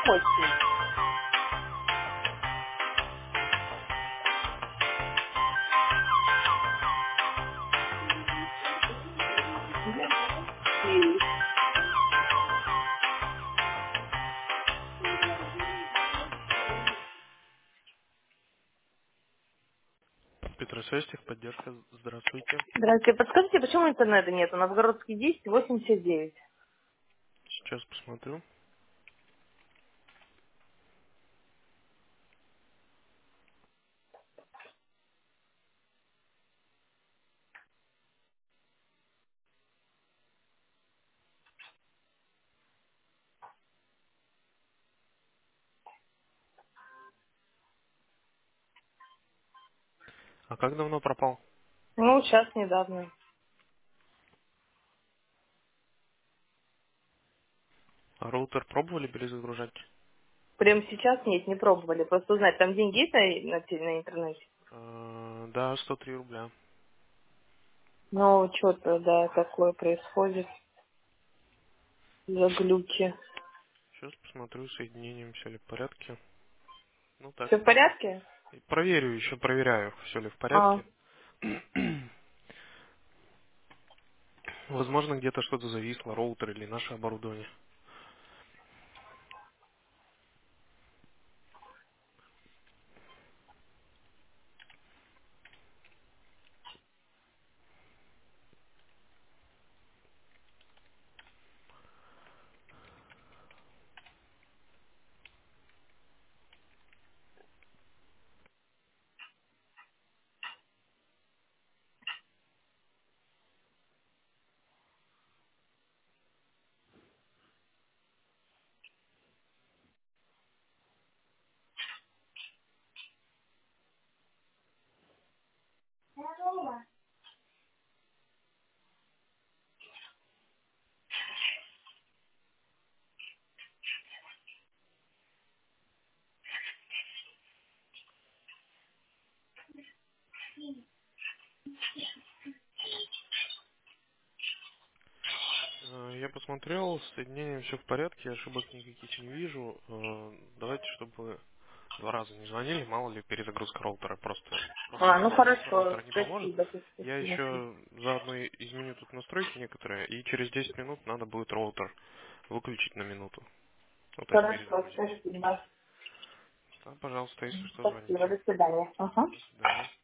8. И Петросвязь, техподдержка. Здравствуйте. Здравствуйте. Подскажите, почему интернета нет? У нас Городский 10, 89. Сейчас посмотрю. А как давно пропал? Ну, сейчас недавно. А роутер пробовали перезагружать? Прямо сейчас нет, не пробовали. Просто узнать, там деньги есть на интернете? Да, 103 рубля. Ну, что-то, да, такое происходит. За глюки. Сейчас посмотрю соединением, все ли в порядке. Ну так. Все в порядке? И проверю, еще проверяю, все ли в А, порядке. Возможно, где-то что-то зависло, роутер или наше оборудование. Я посмотрел, с соединением все в порядке, ошибок никаких не вижу. Давайте, чтобы вы 2 раза не звонили, мало ли перезагрузка роутера. Просто ну перезагрузка хорошо, роутера не поможет. спасибо. Я Спасибо. еще заодно изменю тут настройки некоторые, и через 10 минут надо будет роутер выключить на минуту. Ну, то есть Хорошо, перезагрузить. спасибо. Да, пожалуйста, если что, Спасибо, звоните. до свидания. Ага. До свидания.